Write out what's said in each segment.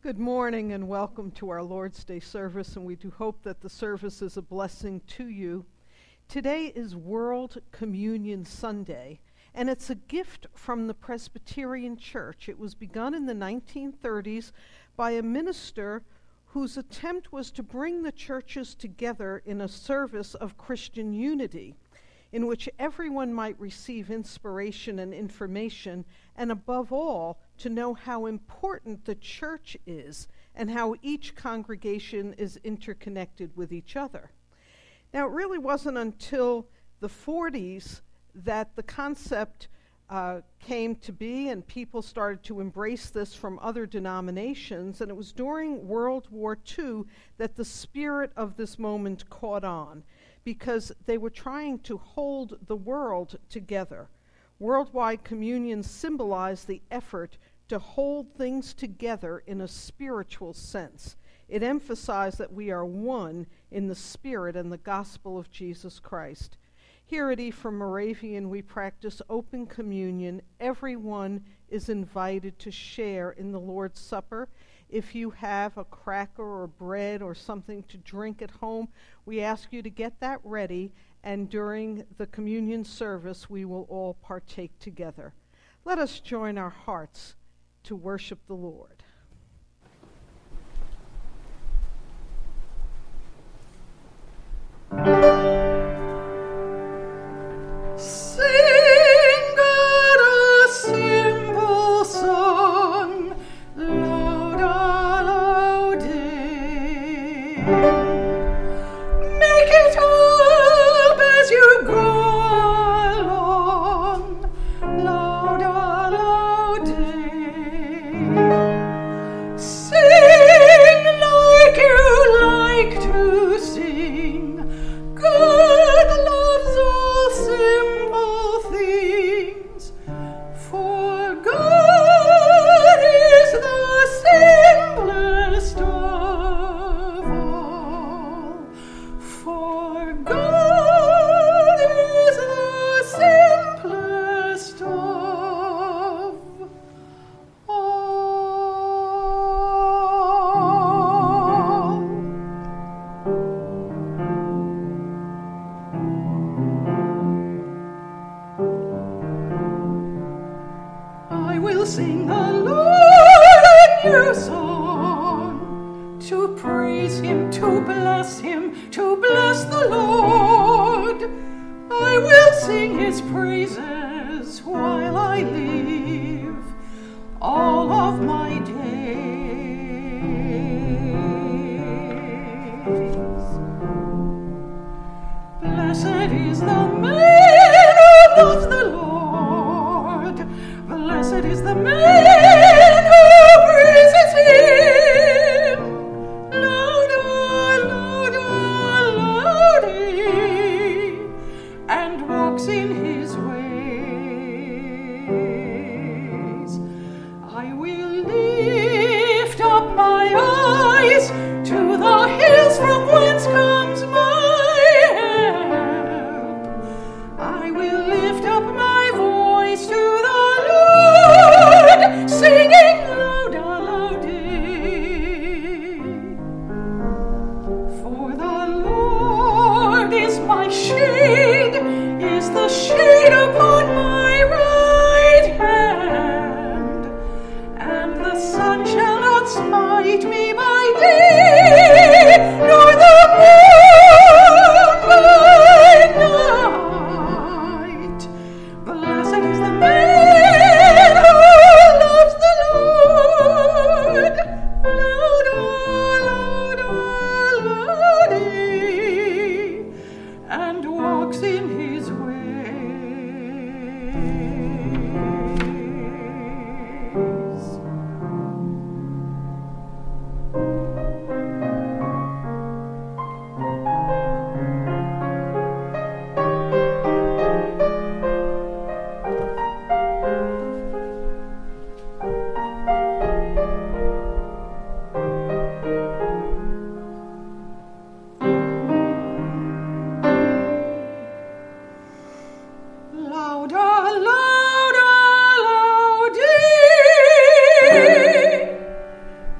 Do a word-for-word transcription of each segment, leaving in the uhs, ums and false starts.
Good morning and welcome to our Lord's Day service, and we do hope that the service is a blessing to you. Today is World Communion Sunday, and it's a gift from the Presbyterian Church. It was begun in the nineteen thirties by a minister whose attempt was to bring the churches together in a service of Christian unity, in which everyone might receive inspiration and information, and above all, to know how important the church is and how each congregation is interconnected with each other. Now, it really wasn't until the forties that the concept uh, came to be and people started to embrace this from other denominations, and it was during World War Two that the spirit of this moment caught on, because they were trying to hold the world together. Worldwide communion symbolized the effort to hold things together in a spiritual sense. It emphasized that we are one in the Spirit and the gospel of Jesus Christ. Here at Ephraim Moravian, we practice open communion. Everyone is invited to share in the Lord's Supper. If you have a cracker or bread or something to drink at home, we ask you to get that ready, and during the communion service, we will all partake together. Let us join our hearts to worship the Lord. Sing God a simple song, loud aloud. Make it up as you go along, loud aloud. Sing like you like to sing. God loves all simple things, for God is the simplest of all. For God is the simplest of all. I will sing the Lord a new song, to praise him, to bless him, to bless the Lord. I will sing his praises while I live all of my days. Blessed is the man who loves the Lord. Blessed is the man who praises him. Louder, louder, louder, and walks in his ways. I will lift up my eyes to the hills from whence comes my help. I will lift up my voice to the Lord, singing louder, louder. For the Lord is my shade, is the shade upon my right hand, and the sun shall not smite me by day, nor the moon by night. Blessed is the man who loves the Lord. Louder, louder, louder, and walks in his ways.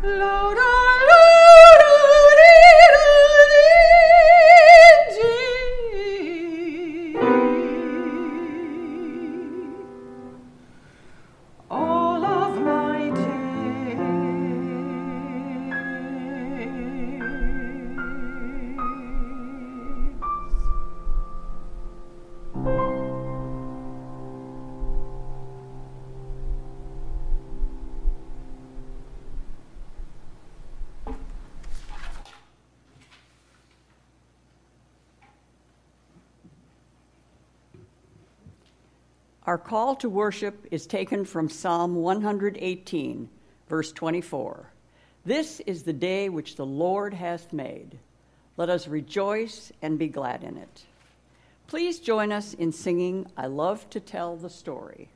Our call to worship is taken from Psalm one hundred eighteen, verse twenty-four. This is the day which the Lord hath made. Let us rejoice and be glad in it. Please join us in singing, I Love to Tell the Story.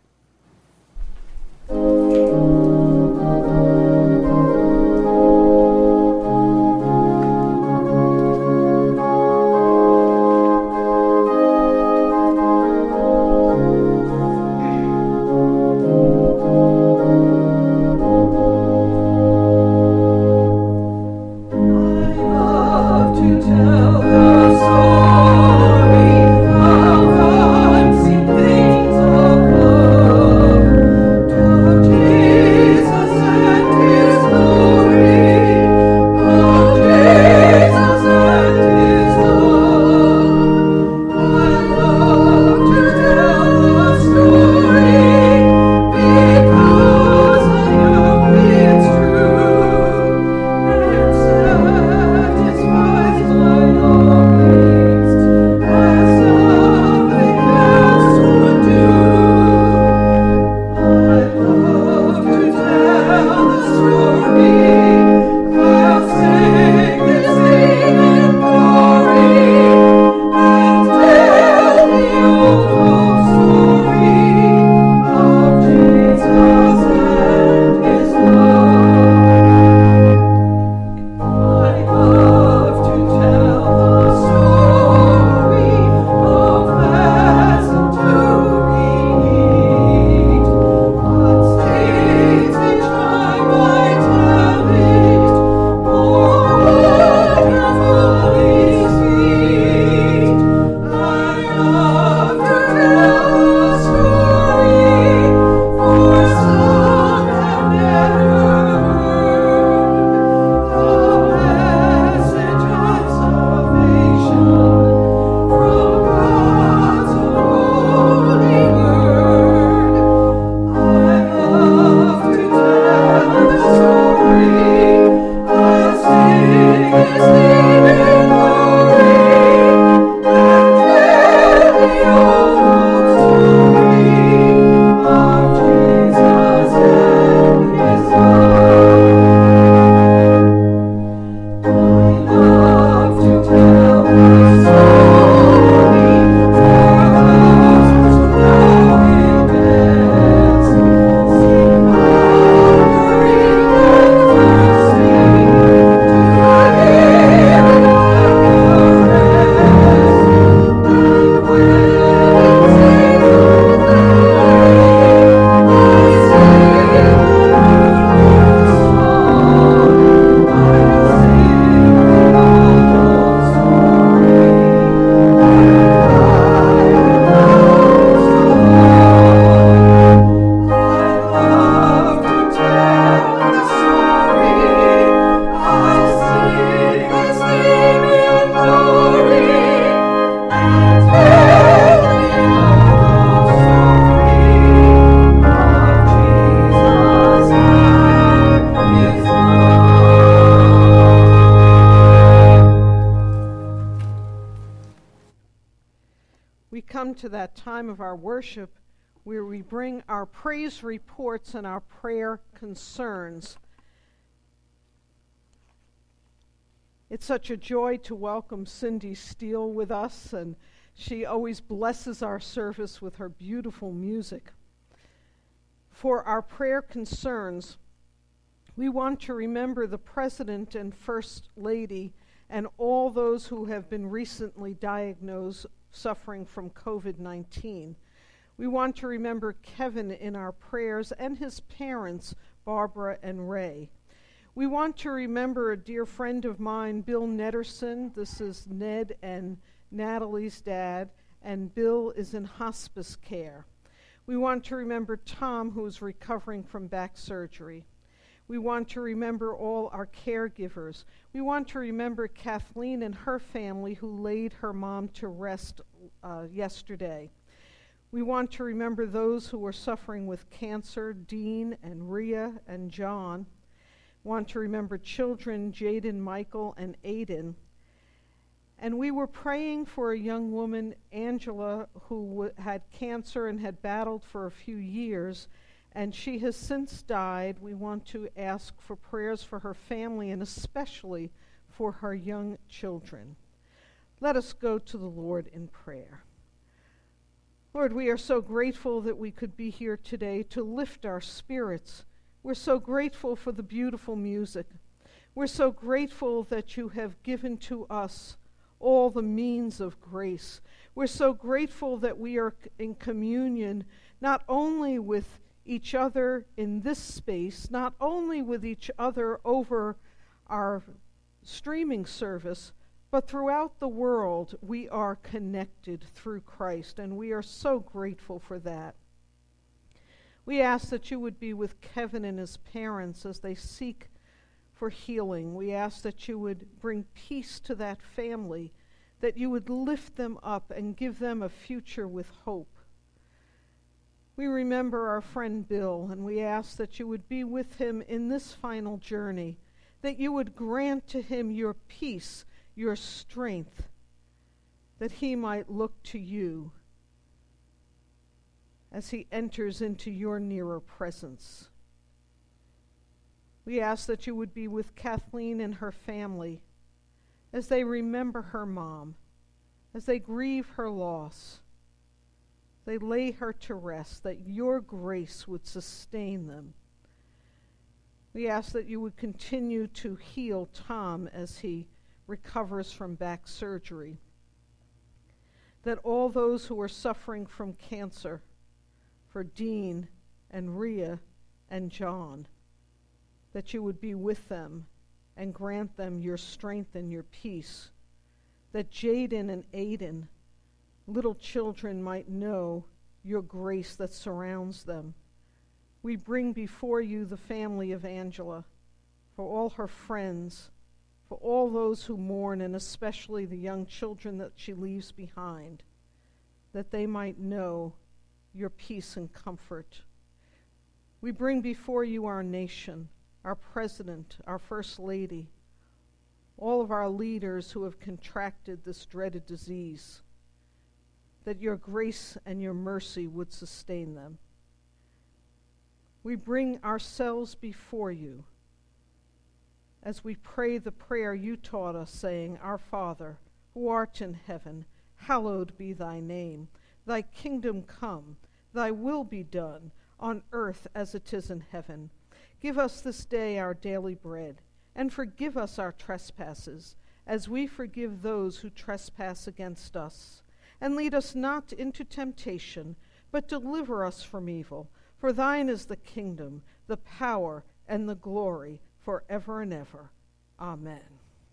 To that time of our worship where we bring our praise reports and our prayer concerns. It's such a joy to welcome Cindy Steele with us, and she always blesses our service with her beautiful music. For our prayer concerns, we want to remember the President and First Lady and all those who have been recently diagnosed suffering from covid nineteen. We want to remember Kevin in our prayers and his parents, Barbara and Ray. We want to remember a dear friend of mine, Bill Netterson. This is Ned and Natalie's dad, and Bill is in hospice care. We want to remember Tom, who is recovering from back surgery. We want to remember all our caregivers. We want to remember Kathleen and her family who laid her mom to rest uh, yesterday. We want to remember those who are suffering with cancer, Dean and Rhea and John. We want to remember children, Jaden, Michael, and Aiden. And we were praying for a young woman, Angela, who w- had cancer and had battled for a few years, and she has since died. We want to ask for prayers for her family and especially for her young children. Let us go to the Lord in prayer. Lord, we are so grateful that we could be here today to lift our spirits. We're so grateful for the beautiful music. We're so grateful that you have given to us all the means of grace. We're so grateful that we are in communion not only with each other in this space, not only with each other over our streaming service, but throughout the world we are connected through Christ, and we are so grateful for that. We ask that you would be with Kevin and his parents as they seek for healing. We ask that you would bring peace to that family, that you would lift them up and give them a future with hope. We remember our friend Bill, and we ask that you would be with him in this final journey, that you would grant to him your peace, your strength, that he might look to you as he enters into your nearer presence. We ask that you would be with Kathleen and her family as they remember her mom, as they grieve her loss, they lay her to rest, that your grace would sustain them. We ask that you would continue to heal Tom as he recovers from back surgery, that all those who are suffering from cancer, for Dean and Rhea and John, that you would be with them and grant them your strength and your peace, that Jaden and Aiden, little children, might know your grace that surrounds them. We bring before you the family of Angela, for all her friends, for all those who mourn, and especially the young children that she leaves behind, that they might know your peace and comfort. We bring before you our nation, our president, our first lady, all of our leaders who have contracted this dreaded disease, that your grace and your mercy would sustain them. We bring ourselves before you as we pray the prayer you taught us, saying, Our Father, who art in heaven, hallowed be thy name. Thy kingdom come, thy will be done, on earth as it is in heaven. Give us this day our daily bread, and forgive us our trespasses, as we forgive those who trespass against us. And lead us not into temptation, but deliver us from evil. For thine is the kingdom, the power, and the glory, forever and ever. Amen.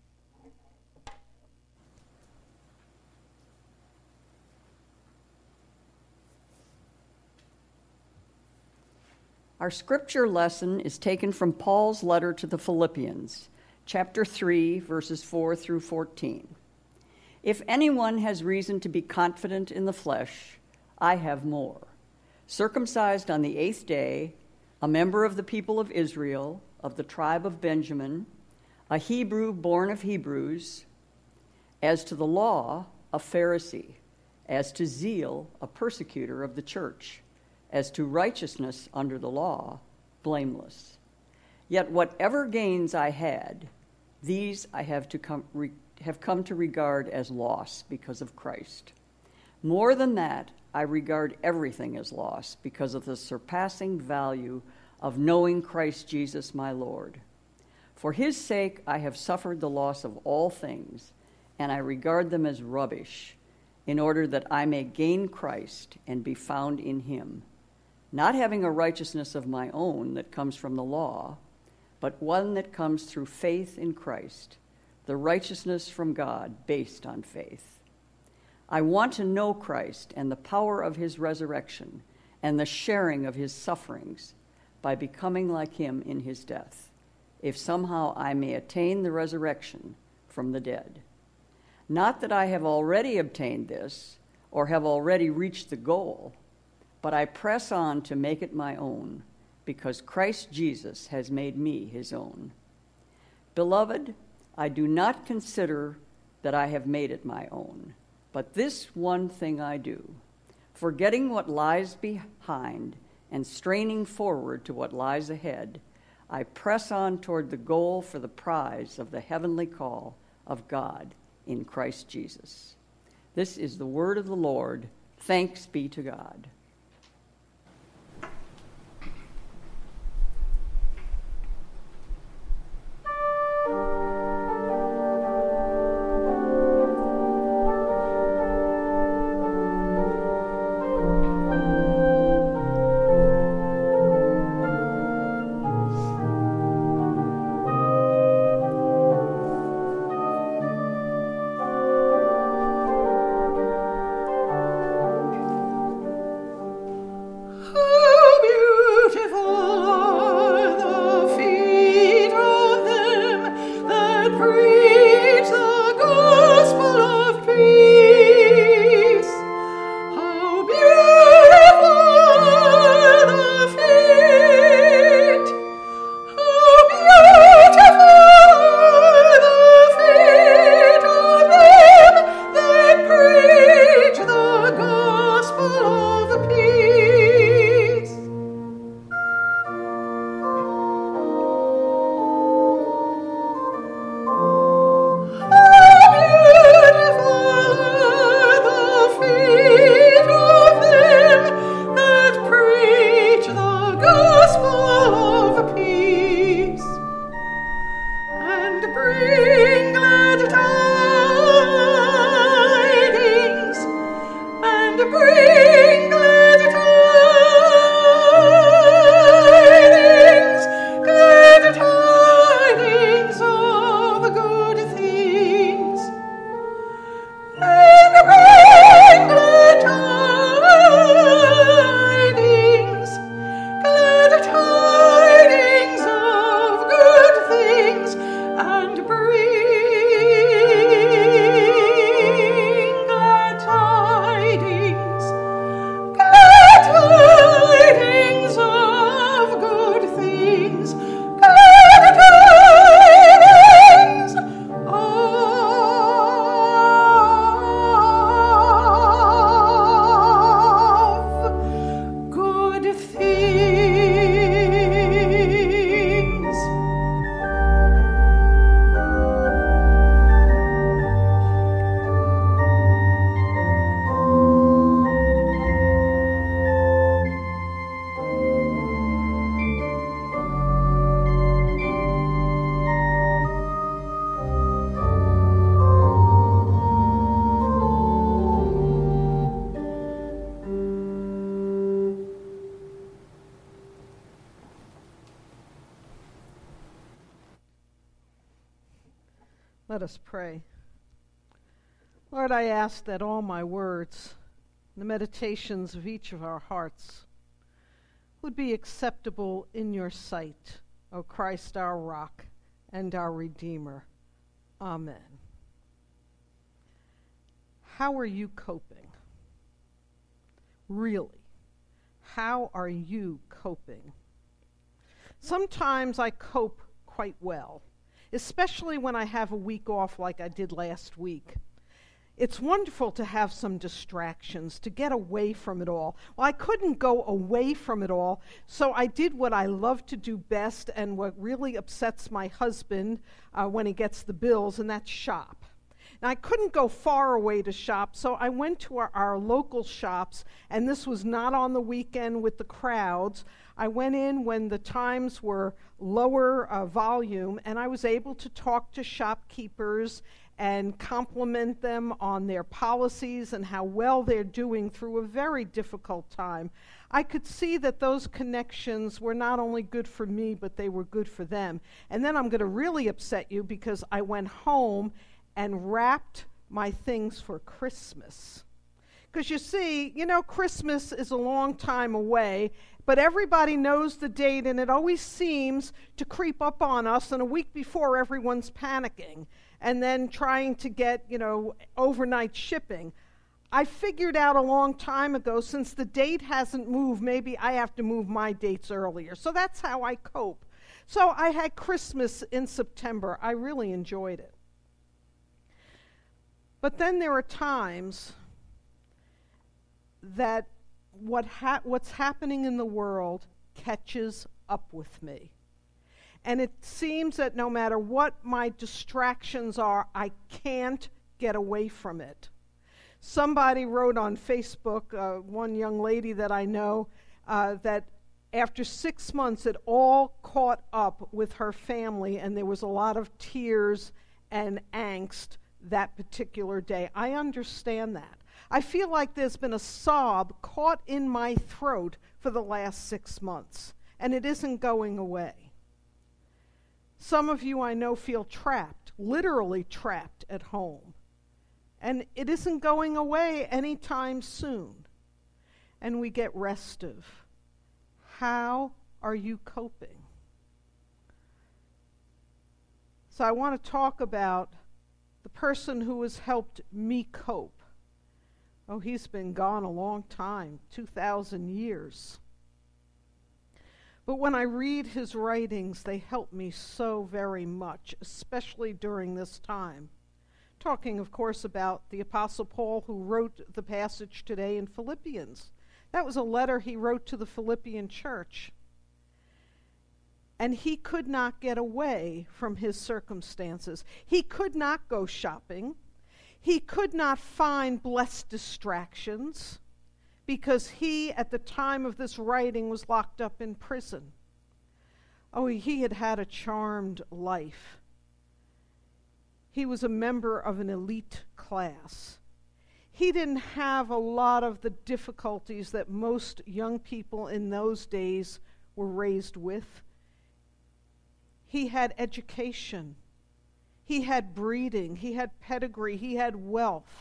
Our scripture lesson is taken from Paul's letter to the Philippians, chapter three, verses four through fourteen. If anyone has reason to be confident in the flesh, I have more. Circumcised on the eighth day, a member of the people of Israel, of the tribe of Benjamin, a Hebrew born of Hebrews, as to the law, a Pharisee, as to zeal, a persecutor of the church, as to righteousness under the law, blameless. Yet whatever gains I had, these I have to come, re, have come to regard as loss because of Christ. More than that, I regard everything as loss because of the surpassing value of knowing Christ Jesus my Lord. For his sake I have suffered the loss of all things, and I regard them as rubbish, in order that I may gain Christ and be found in him, not having a righteousness of my own that comes from the law, but one that comes through faith in Christ, the righteousness from God based on faith. I want to know Christ and the power of his resurrection and the sharing of his sufferings by becoming like him in his death, if somehow I may attain the resurrection from the dead. Not that I have already obtained this or have already reached the goal, but I press on to make it my own, because Christ Jesus has made me his own. Beloved, I do not consider that I have made it my own, but this one thing I do, forgetting what lies behind and straining forward to what lies ahead, I press on toward the goal for the prize of the heavenly call of God in Christ Jesus. This is the word of the Lord. Thanks be to God. Let us pray. Lord, I ask that all my words, the meditations of each of our hearts, would be acceptable in your sight, O Christ, our rock and our Redeemer. Amen. How are you coping? Really, how are you coping? Sometimes I cope quite well, especially when I have a week off like I did last week. It's wonderful to have some distractions, to get away from it all. Well, I couldn't go away from it all, so I did what I love to do best and what really upsets my husband uh, when he gets the bills, and that's shop. Now, I couldn't go far away to shop, so I went to our, our local shops, and this was not on the weekend with the crowds. I went in when the times were lower uh, volume, and I was able to talk to shopkeepers and compliment them on their policies and how well they're doing through a very difficult time, I could see that those connections were not only good for me, but they were good for them. And then I'm going to really upset you because I went home and wrapped my things for Christmas. Because you see, you know, Christmas is a long time away, but everybody knows the date, and it always seems to creep up on us, and a week before everyone's panicking and then trying to get, you know, overnight shipping. I figured out a long time ago, since the date hasn't moved, maybe I have to move my dates earlier. So that's how I cope. So I had Christmas in September. I really enjoyed it. But then there are times that what ha- what's happening in the world catches up with me. And it seems that no matter what my distractions are, I can't get away from it. Somebody wrote on Facebook, uh, one young lady that I know, uh, that after six months it all caught up with her family, and there was a lot of tears and angst that particular day. I understand that. I feel like there's been a sob caught in my throat for the last six months, and it isn't going away. Some of you I know feel trapped, literally trapped at home, and it isn't going away anytime soon. And we get restive. How are you coping? So I want to talk about the person who has helped me cope. Oh, he's been gone a long time, two thousand years. But when I read his writings, they help me so very much, especially during this time. Talking, of course, about the Apostle Paul, who wrote the passage today in Philippians. That was a letter he wrote to the Philippian church. And he could not get away from his circumstances. He could not go shopping. He could not find blessed distractions, because he, at the time of this writing, was locked up in prison. Oh, he had had a charmed life. He was a member of an elite class. He didn't have a lot of the difficulties that most young people in those days were raised with. He had education. He had breeding. He had pedigree. He had wealth.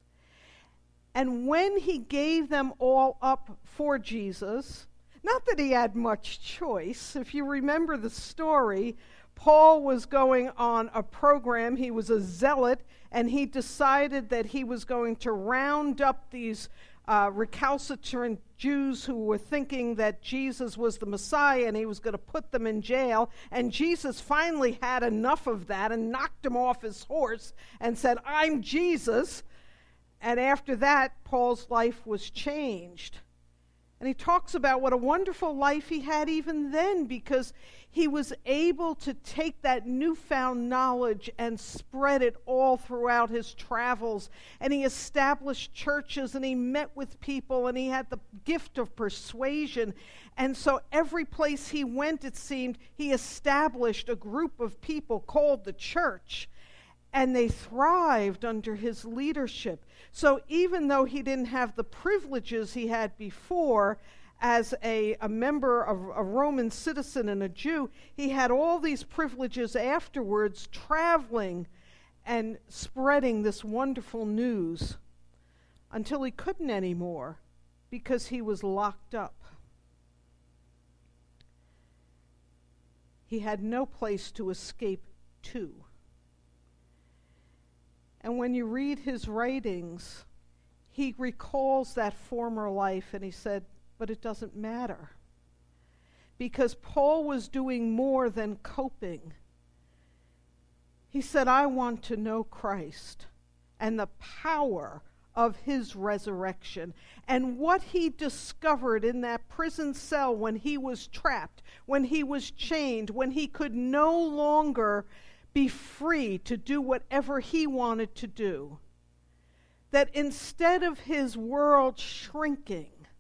And when he gave them all up for Jesus, not that he had much choice. If you remember the story, Paul was going on a program. He was a zealot, and he decided that he was going to round up these uh, recalcitrant Jews who were thinking that Jesus was the Messiah, and he was going to put them in jail. And Jesus finally had enough of that and knocked him off his horse and said, "I'm Jesus." And after that, Paul's life was changed. And he talks about what a wonderful life he had even then, because he was able to take that newfound knowledge and spread it all throughout his travels. And he established churches, and he met with people, and he had the gift of persuasion. And so every place he went, it seemed, he established a group of people called the church. And they thrived under his leadership. So even though he didn't have the privileges he had before as a, a member of a Roman citizen and a Jew, he had all these privileges afterwards, traveling and spreading this wonderful news until he couldn't anymore because he was locked up. He had no place to escape to. And when you read his writings, he recalls that former life, and he said, but it doesn't matter. Because Paul was doing more than coping. He said, I want to know Christ and the power of his resurrection, and what he discovered in that prison cell when he was trapped, when he was chained, when he could no longer be free to do whatever he wanted to do. That instead of his world shrinking,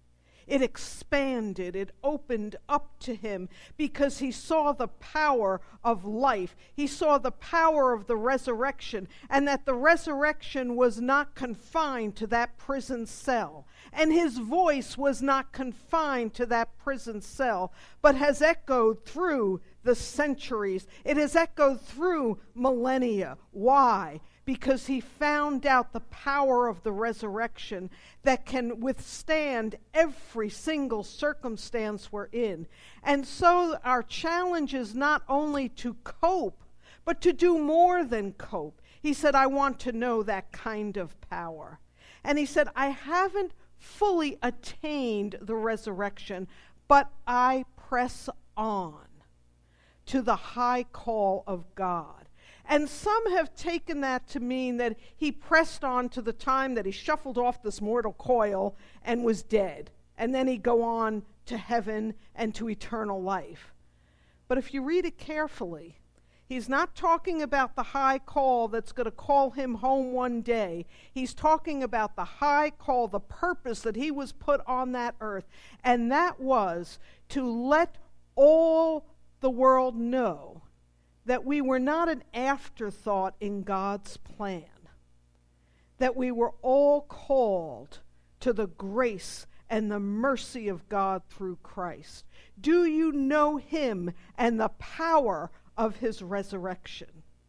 it expanded, it opened up to him because he saw the power of life. He saw the power of the resurrection, and that the resurrection was not confined to that prison cell. And his voice was not confined to that prison cell, but has echoed through the centuries. It has echoed through millennia. Why? Because he found out the power of the resurrection that can withstand every single circumstance we're in. And so our challenge is not only to cope, but to do more than cope. He said, I want to know that kind of power. And he said, I haven't fully attained the resurrection, but I press on to the high call of God. And some have taken that to mean that he pressed on to the time that he shuffled off this mortal coil and was dead. And then he'd go on to heaven and to eternal life. But if you read it carefully, he's not talking about the high call that's going to call him home one day. He's talking about the high call, the purpose that he was put on that earth. And that was to let all the world know that we were not an afterthought in God's plan, that we were all called to the grace and the mercy of God through Christ. Do you know him and the power of his resurrection?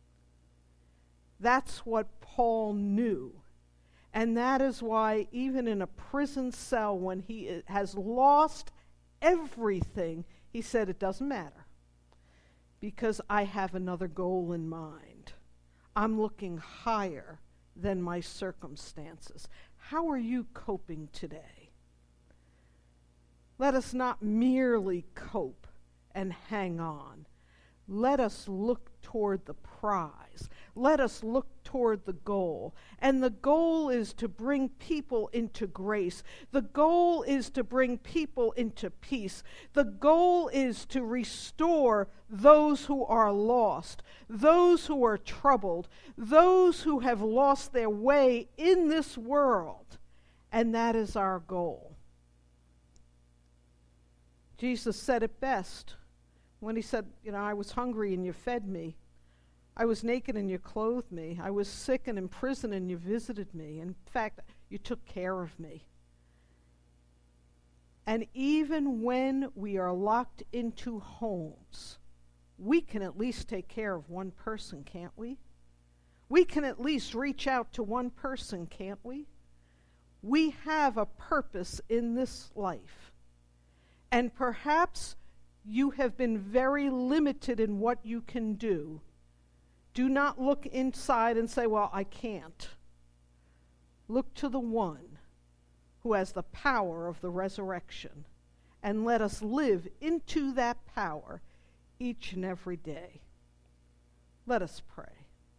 That's what Paul knew. And that is why even in a prison cell, when he has lost everything, he said, it doesn't matter. Because I have another goal in mind. I'm looking higher than my circumstances. How are you coping today? Let us not merely cope and hang on. Let us look toward the prize. Let us look toward the goal. And the goal is to bring people into grace. The goal is to bring people into peace. The goal is to restore those who are lost, those who are troubled, those who have lost their way in this world. And that is our goal. Jesus said it best when he said, you know, I was hungry and you fed me. I was naked and you clothed me. I was sick and in prison and you visited me. In fact, you took care of me. And even when we are locked into homes, we can at least take care of one person, can't we? We can at least reach out to one person, can't we? We have a purpose in this life. And perhaps you have been very limited in what you can do. Do not look inside and say, well, I can't. Look to the one who has the power of the resurrection, and let us live into that power each and every day. Let us pray.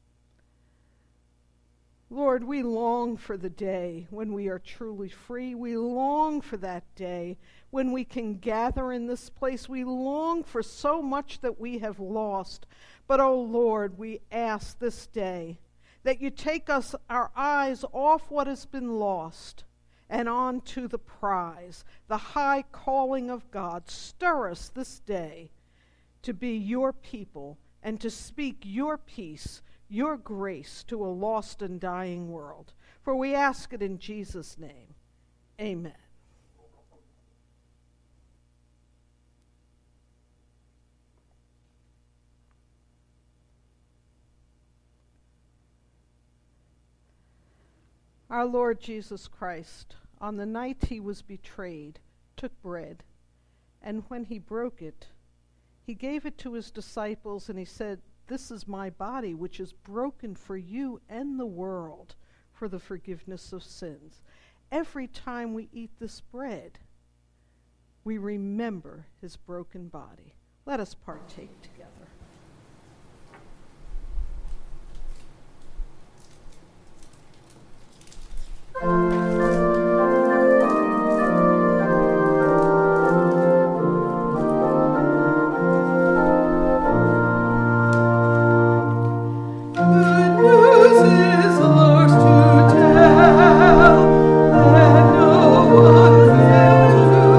Lord, we long for the day when we are truly free. We long for that day when we can gather in this place. We long for so much that we have lost. But, oh Lord, we ask this day that you take us, our eyes off what has been lost and on to the prize, the high calling of God. Stir us this day to be your people and to speak your peace, your grace to a lost and dying world. For we ask it in Jesus' name. Amen. Our Lord Jesus Christ, on the night he was betrayed, took bread, and when he broke it, he gave it to his disciples, and he said, "This is my body, which is broken for you and the world for the forgiveness of sins." Every time we eat this bread, we remember his broken body. Let us partake together. Let no one fail to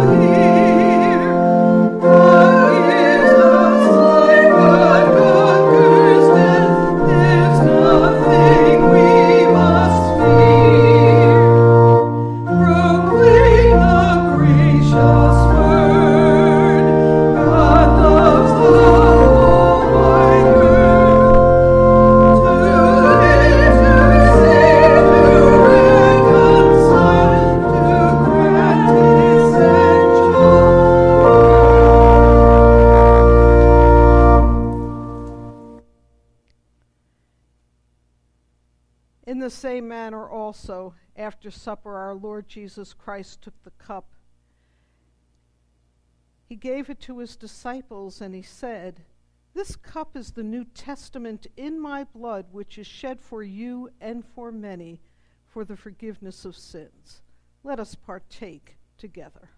In the same manner also, after supper, our Lord Jesus Christ took the cup. He gave it to his disciples, and he said, "This cup is the New Testament in my blood, which is shed for you and for many for the forgiveness of sins. Let us partake together."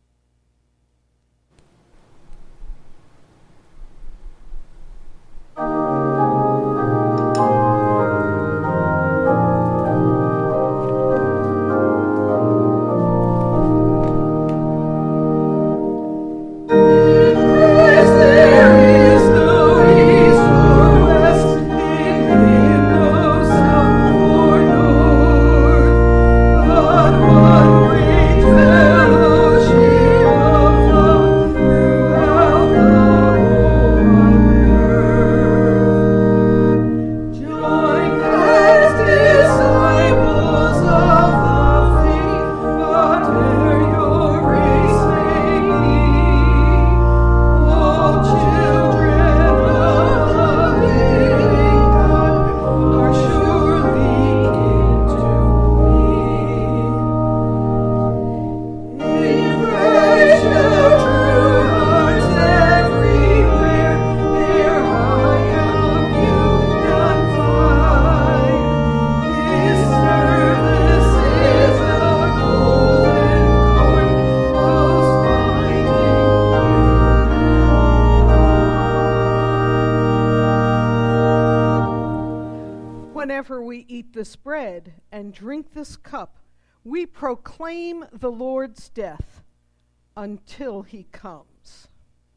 Whenever we eat this bread and drink this cup, we proclaim the Lord's death until he comes.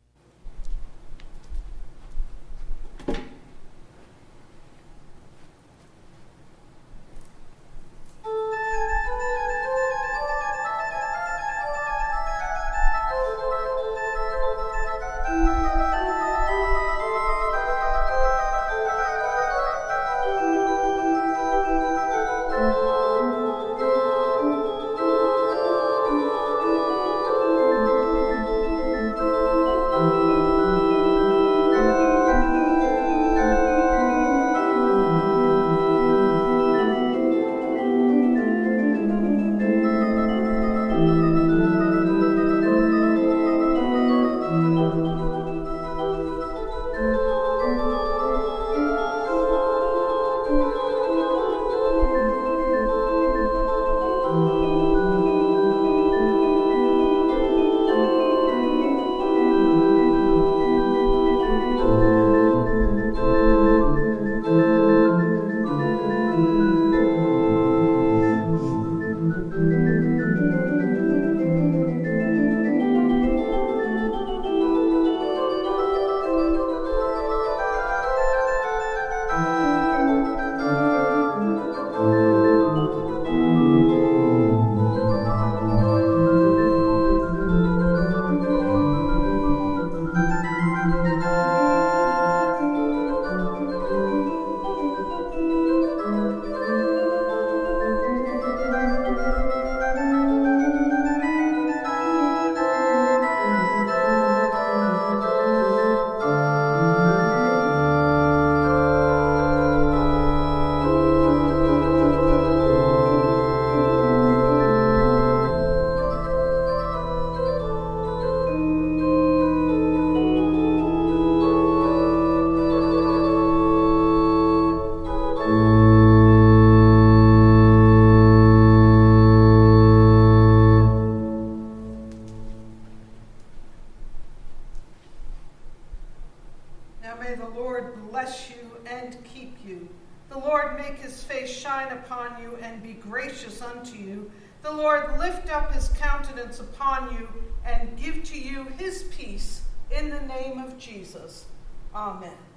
May the Lord bless you and keep you. The Lord make his face shine upon you and be gracious unto you. The Lord lift up his countenance upon you and give to you his peace in the name of Jesus. Amen.